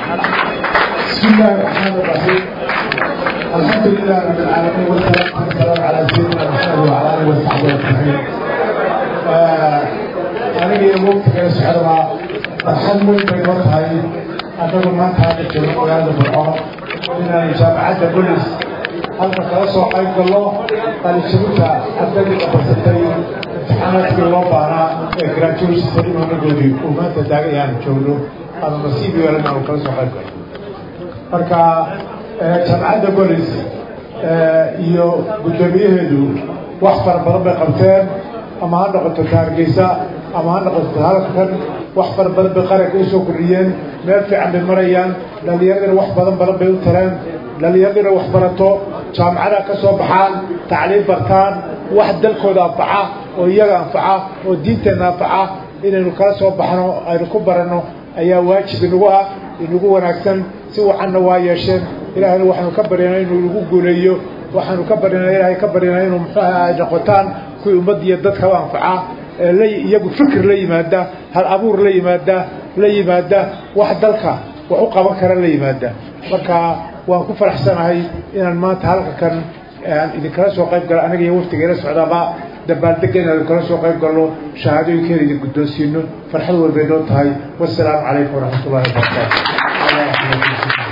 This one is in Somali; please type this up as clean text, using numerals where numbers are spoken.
بسم الله الرحمن الرحيم. الحمد لله رب العالمين والصلاة والسلام على سيدنا محمد وعلى آله وصحبه أجمعين. أنا يوم كان شعرها الحمد لله وطهي أنا ما كان يجري هذا القرآن إن جامعة بوليس هذا خلاص وقايد الله قال شبكة أبدي قبضتين امتحانات الله بعنا جراتيوس سليم ونقولي وما تدعي يعني شغله هذا نصيبي ولا أنا خلاص وقايد marka jamacada bolis iyo gudoomiyaheedu wax farbadan bay qabteen ama ha noqoto Hargeysa ama ha noqoto halkan wax farbadan bay qaranka soo kordhiyeen meel fiican bay marayaan dhalinyarada wax badan bay u tareen dhalinyarada wax barato jamacada ka soo baxaan tacliin bartaan wax dalkooda anfaca oo iyaga anfaca oo diinteena anfaca inaynu kala soo baxno aynu ku barano ayaa waajib inagu ah inagu wanaagsan si waxana waa yeesheen ilaahayna waxaanu ka baryanaa inuu lagu guuleeyo waxaanu ka baryanaa ilaahay ka baryanaa inuu muxuu noqotaan kuwii ummadiya dadka anfaca iyagu fikir la yimaada hal abuur la yimaada wax dalka wax u qaban kara la yimaada marka waan ku faraxsanahay inaan maanta halkan idin kala soo qayb galo aniga iyo waftigeena socdaaba dabaaldegayna kala soo qayb galo shahaadooyinkeeda idin guddoonsiino farxad walba inoo tahay wassalaamu calaykum waraxmatullaahi wabarakaatuh.